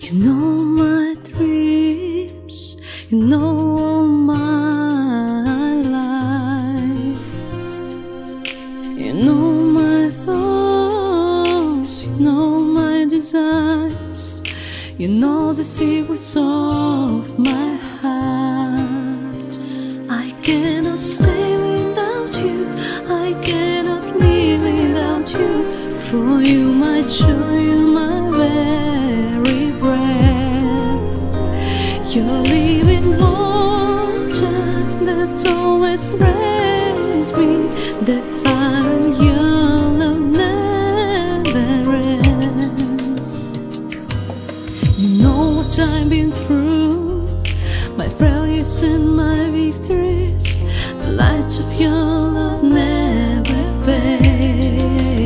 You know my dreams, you know all my life. You know my thoughts, you know my desires. You know the secrets of my heart. I cannot stay without you, I cannot live without you. For you my joy, you my very breath. You're living water that always raised me. The fire in your love never ends. You know what I've been through, my failures and my victories. The lights of your love never fail.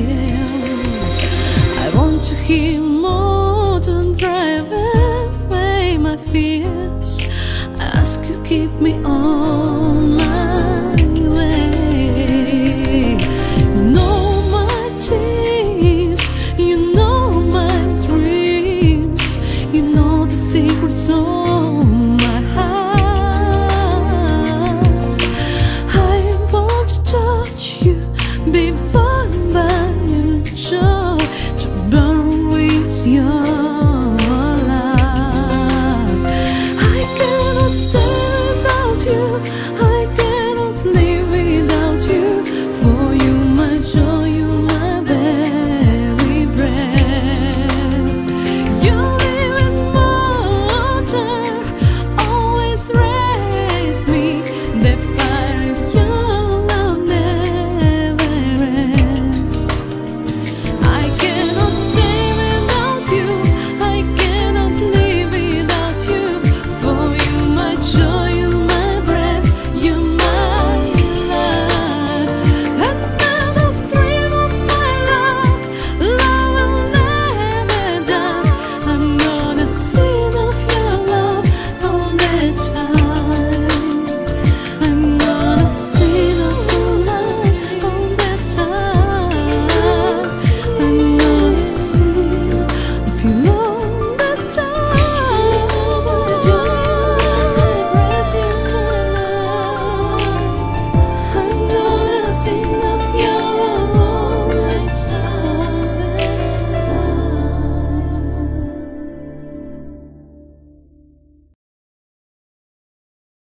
I want to hear more, don't drive away my fears. I ask you keep me on my way. You know my tears, you know my dreams. You know the secrets of